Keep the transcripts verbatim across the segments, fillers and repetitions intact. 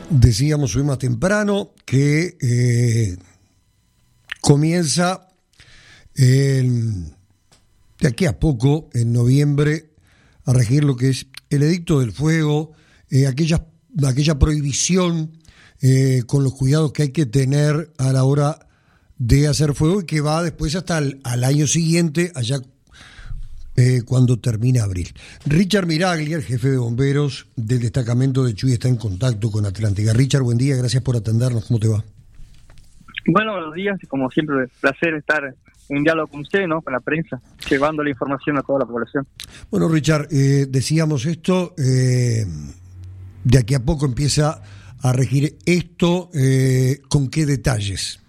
Decíamos hoy más temprano que eh, comienza el, de aquí a poco, en noviembre, a regir lo que es el edicto del fuego, eh, aquella, aquella prohibición eh, con los cuidados que hay que tener a la hora de hacer fuego y que va después hasta el al año siguiente, allá Eh, cuando termine abril. Richard Miraglia, el jefe de bomberos del destacamento de Chuy, está en contacto con Atlántica. Richard, buen día, gracias por atendernos. ¿Cómo te va? Bueno, buenos días, como siempre, placer estar en diálogo con usted, ¿no? Con la prensa, llevando la información a toda la población. Bueno, Richard, eh, decíamos esto, eh, de aquí a poco empieza a regir esto, eh, ¿con qué detalles?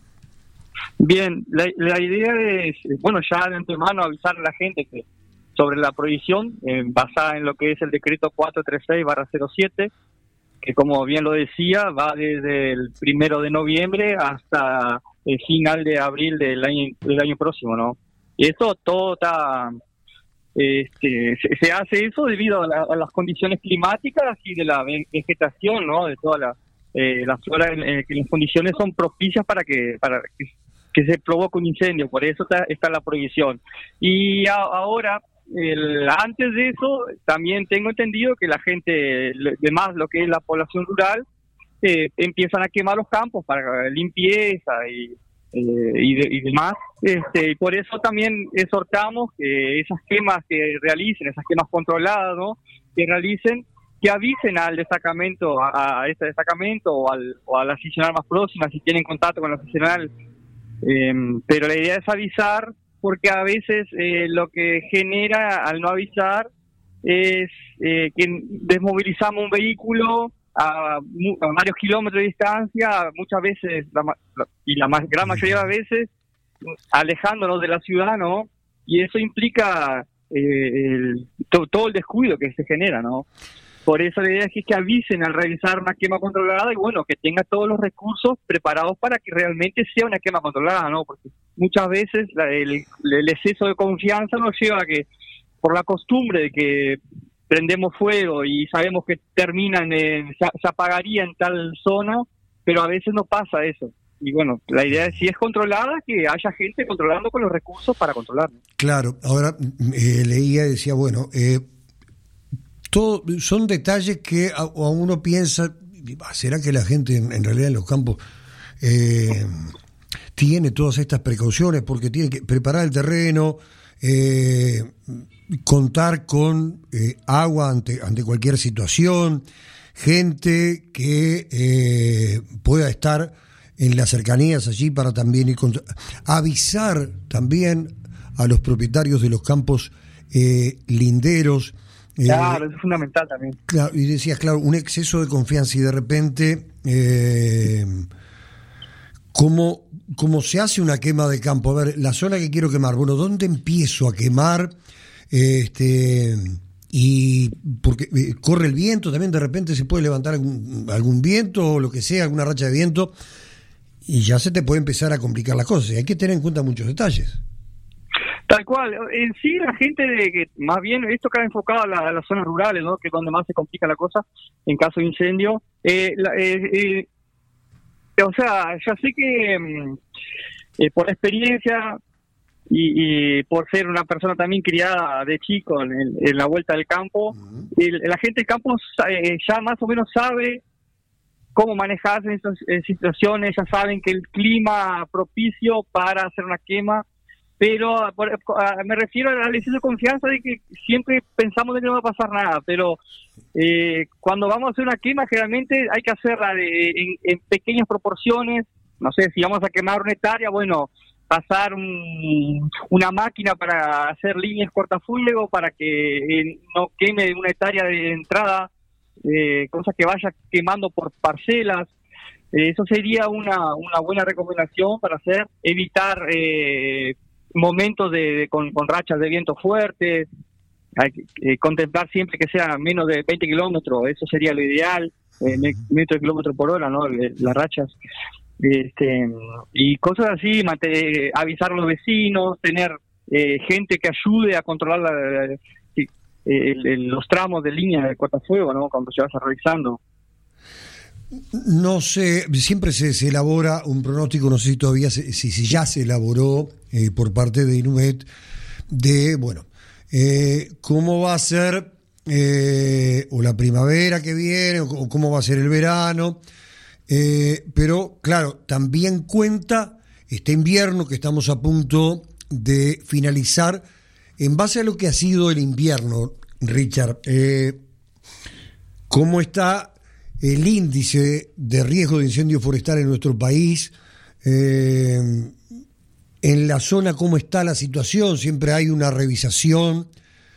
Bien, la, la idea es, bueno, ya de antemano avisar a la gente que sobre la prohibición, eh, basada en lo que es el decreto cuatrocientos treinta y seis barra cero siete, que como bien lo decía, va desde el primero de noviembre hasta el final de abril del año, del año próximo, ¿no? Y esto todo está, este, se, se hace eso debido a, la, a las condiciones climáticas y de la vegetación, ¿no? De toda la, eh, la flora, en, en, que las condiciones son propicias para que, para que que se provoca un incendio, por eso está, está la prohibición. Y a, ahora, el, antes de eso, también tengo entendido que la gente, demás lo que es la población rural, eh, empiezan a quemar los campos para limpieza y, eh, y, de, y demás. Este, y por eso también exhortamos que esas quemas que realicen, esas quemas controladas, ¿no? que realicen, que avisen al destacamento, a, a este destacamento o al, o a la seccional más próxima, si tienen contacto con la seccional. Eh, pero la idea es avisar, porque a veces eh, lo que genera al no avisar es eh, que desmovilizamos un vehículo a, a varios kilómetros de distancia, muchas veces, la, y la más, gran mayoría de las veces, alejándonos de la ciudad, ¿no? Y eso implica eh, el, to, todo el descuido que se genera, ¿no? Por eso la idea es que, que avisen al realizar una quema controlada y bueno, que tenga todos los recursos preparados para que realmente sea una quema controlada, ¿no? Porque muchas veces la, el, el exceso de confianza nos lleva a que, por la costumbre de que prendemos fuego y sabemos que terminan, en, se, se apagaría en tal zona, pero a veces no pasa eso. Y bueno, la idea es, si es controlada, que haya gente controlando con los recursos para controlarlo. Claro, ahora eh, leía y decía, bueno, eh, todo, son detalles que a, a uno piensa, ¿será que la gente en, en realidad en los campos eh, tiene todas estas precauciones? Porque tiene que preparar el terreno, eh, contar con eh, agua ante, ante cualquier situación, gente que eh, pueda estar en las cercanías allí para también ir contra... avisar también a los propietarios de los campos eh, linderos. Claro, eh, eso es fundamental también. Claro, y decías, claro, un exceso de confianza y de repente, eh, ¿cómo, ¿cómo se hace una quema de campo? A ver, la zona que quiero quemar, bueno, ¿dónde empiezo a quemar? Este... Y porque eh, corre el viento, también de repente se puede levantar algún, algún viento o lo que sea, alguna racha de viento, y ya se te puede empezar a complicar las cosas. Y hay que tener en cuenta muchos detalles. Tal cual. En sí, la gente, de que más bien esto queda enfocado a, la, a las zonas rurales, ¿no? Que es donde más se complica la cosa en caso de incendio. Eh, la, eh, eh, o sea, ya sé que eh, por experiencia y, y por ser una persona también criada de chico en, el, en la vuelta del campo, uh-huh. el, la gente del campo eh, ya más o menos sabe cómo manejarse en esas eh, situaciones, ya saben que el clima propicio para hacer una quema, pero por, a, me refiero al exceso de confianza de que siempre pensamos de que no va a pasar nada, pero eh, cuando vamos a hacer una quema generalmente hay que hacerla de, en, en pequeñas proporciones. No sé, si vamos a quemar una hectárea, bueno, pasar un, una máquina para hacer líneas cortafuego para que eh, no queme una hectárea de entrada, eh, cosas que vaya quemando por parcelas. Eh, eso sería una, una buena recomendación para hacer, evitar eh, momentos de, de con, con rachas de viento fuertes, hay que eh, contemplar siempre que sea menos de veinte kilómetros, eso sería lo ideal, eh, metros de kilómetro por hora, ¿no? Las rachas. Este, y cosas así, mate, avisar a los vecinos, tener eh, gente que ayude a controlar la, la, la, el, el, los tramos de línea de cortafuego, ¿no? Cuando se va realizando. No sé, siempre se, se elabora un pronóstico, no sé si todavía, se, si, si ya se elaboró eh, por parte de Inumet, de, bueno, eh, cómo va a ser eh, o la primavera que viene, o, o cómo va a ser el verano, eh, pero claro, también cuenta este invierno que estamos a punto de finalizar, en base a lo que ha sido el invierno, Richard, eh, ¿cómo está el índice de riesgo de incendio forestal en nuestro país? Eh, en la zona, ¿cómo está la situación? Siempre hay una revisación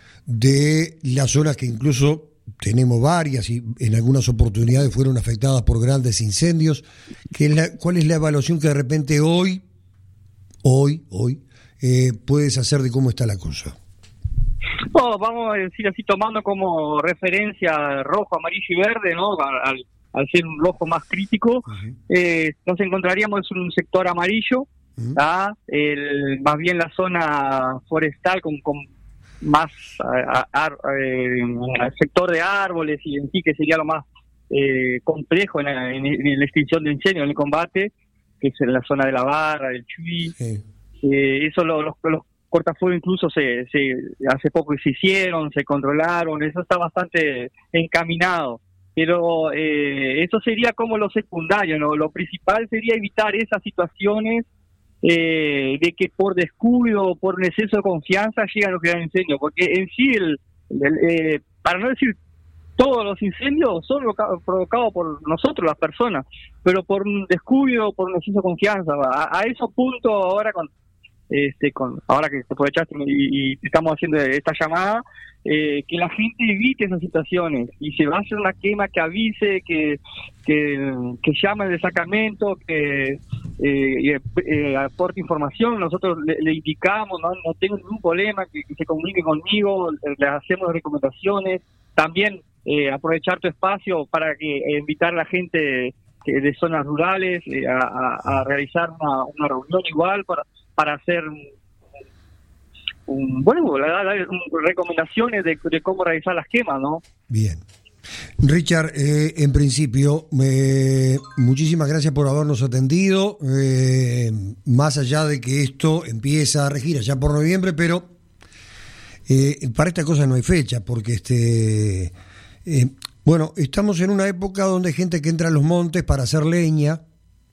de las zonas que incluso tenemos varias y en algunas oportunidades fueron afectadas por grandes incendios. ¿Qué es la, ¿Cuál es la evaluación que de repente hoy, hoy, hoy, eh, puedes hacer de cómo está la cosa? No, vamos a decir así, tomando como referencia rojo, amarillo y verde, ¿no? Al, al ser un rojo más crítico, uh-huh. eh, nos encontraríamos en un sector amarillo, uh-huh. ¿ah? el, más bien la zona forestal con, con más a, a, a, eh, sector de árboles y en sí que sería lo más eh, complejo en la, en, en la extinción de incendios, en el combate, que es en la zona de la Barra, del Chuy. Sí. Eh, eso lo, los, los cortafuegos incluso se, se hace poco se hicieron, se controlaron, eso está bastante encaminado, pero eh, eso sería como lo secundario, ¿no? Lo principal sería evitar esas situaciones eh, de que por descuido o por exceso de confianza llegan los grandes incendios, porque en sí, el, el, eh, para no decir todos los incendios son provocados por nosotros, las personas, pero por un descuido, por un exceso de confianza, a, a esos puntos ahora con Este, con ahora que te aprovechaste y, y estamos haciendo esta llamada, eh, que la gente evite esas situaciones y se va a hacer una quema que avise, que que, que llame el destacamento, que eh, eh, aporte información. Nosotros le, le indicamos, no, no tengo ningún problema, que, que se comunique conmigo, le hacemos recomendaciones. También eh, aprovechar tu espacio para que eh, invitar a la gente que, de zonas rurales eh, a, a, a realizar una, una reunión igual para para hacer un, un bueno, la, la, un, recomendaciones de, de cómo realizar las quemas, ¿no? Bien. Richard, eh, en principio, eh, muchísimas gracias por habernos atendido, eh, más allá de que esto empieza a regir allá por noviembre, pero eh, para esta cosa no hay fecha, porque este eh, bueno, estamos en una época donde hay gente que entra a los montes para hacer leña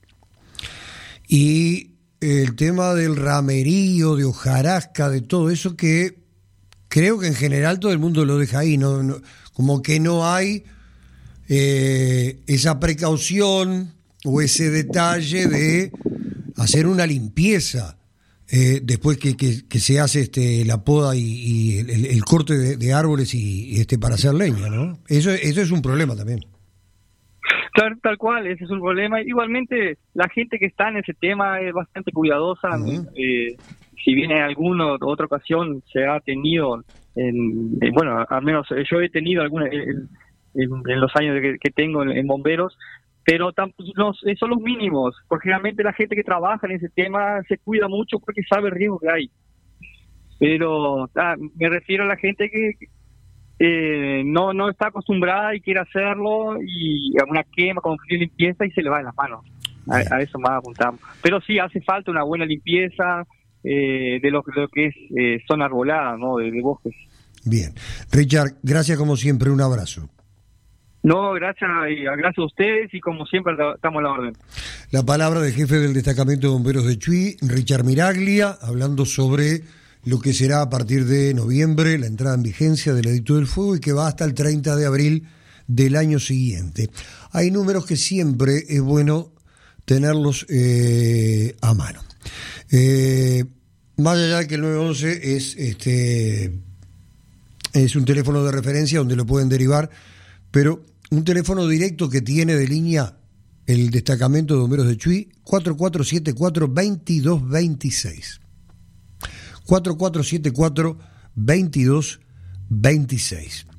y el tema del ramerío, de hojarasca, de todo eso que creo que en general todo el mundo lo deja ahí, no, no como que no hay eh, esa precaución o ese detalle de hacer una limpieza eh, después que, que, que se hace este la poda y, y el, el corte de, de árboles y este para hacer leña, ¿no? Eso, eso es un problema también. Tal, tal cual, ese es un problema. Igualmente, la gente que está en ese tema es bastante cuidadosa. Uh-huh. Eh, si bien en alguna otra ocasión se ha tenido, en, en, bueno, al menos yo he tenido alguna en, en, en los años que, que tengo en, en bomberos, pero tam, no, son los mínimos, porque generalmente la gente que trabaja en ese tema se cuida mucho porque sabe el riesgo que hay. Pero ah, me refiero a la gente que Eh, no no está acostumbrada y quiere hacerlo y a una quema con frío y limpieza y se le va en las manos. A, a eso más apuntamos. Pero sí hace falta una buena limpieza eh, de, lo, de lo que es eh, zona arbolada, ¿no? De, de bosques. Bien. Richard, gracias como siempre, un abrazo. No, gracias, gracias a ustedes y como siempre estamos a la orden. La palabra del jefe del destacamento de bomberos de Chuy, Richard Miraglia, hablando sobre lo que será a partir de noviembre la entrada en vigencia del Edicto del Fuego y que va hasta el treinta de abril del año siguiente. Hay números que siempre es bueno tenerlos eh, a mano. Eh, más allá de que el nueve once es, este, es un teléfono de referencia donde lo pueden derivar, pero un teléfono directo que tiene de línea el destacamento de bomberos de Chuy, cuatro cuatro siete cuatro, dos dos dos seis. cuatro cuatro siete cuatro, dos dos dos seis.